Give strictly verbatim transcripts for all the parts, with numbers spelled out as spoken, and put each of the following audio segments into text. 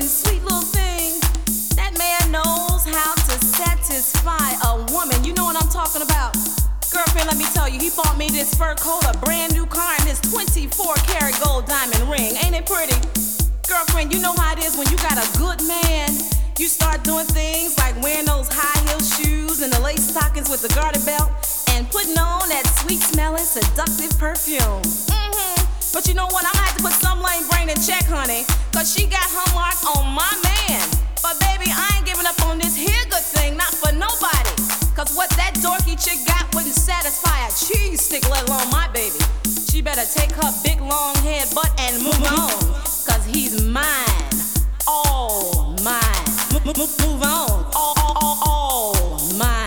and sweet little thing. That man knows how to satisfy a woman. You know what I'm talking about. Girlfriend, let me tell you, he bought me this fur coat, a brand new car, and this twenty-four karat gold diamond ring. Ain't it pretty? Girlfriend, you know how it is when you got a good man. You start doing things like wearing those high heel shoes and the lace stockings with the garter belt and putting on that sweet smelling seductive perfume. Mm-hmm. But you know what? I'm gonna have to put some lame brain in check, honey, cause she got her mark on my man. But baby, I ain't giving up on this here good thing, not for nobody. Cause what that dorky chick got wouldn't satisfy a cheese stick, let alone my baby. She better take her big long head butt and move on, cause he's mine, all mine. Move, move, move on, all, all, all, all mine.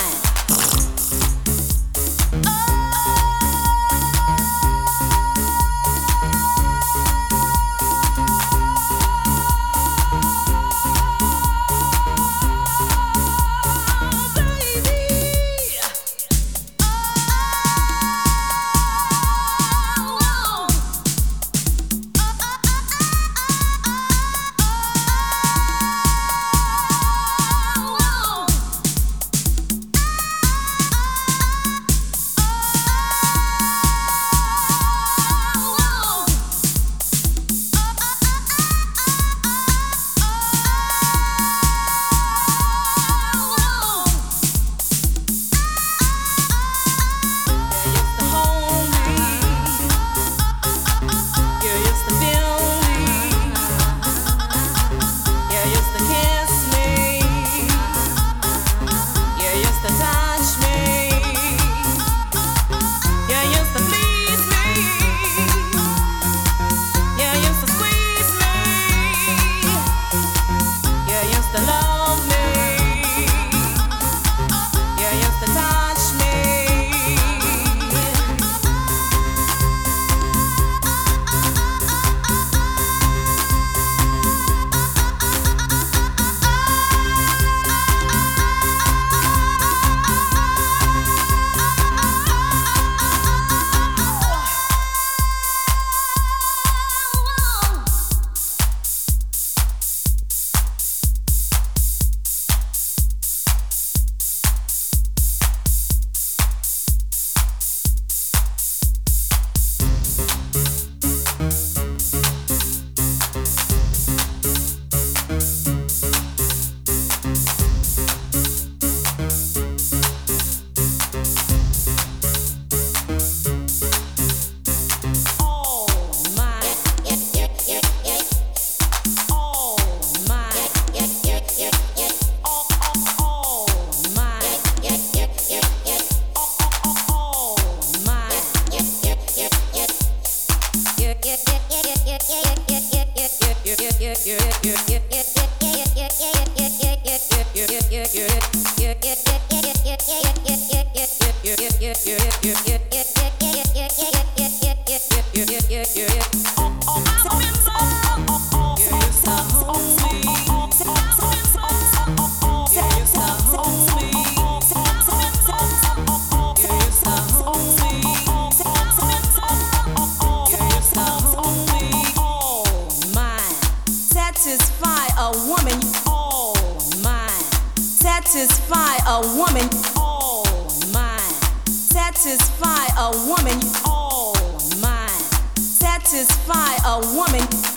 Satisfy a woman, all mine. Satisfy a woman, all mine. Satisfy a woman, all mine. Satisfy a woman.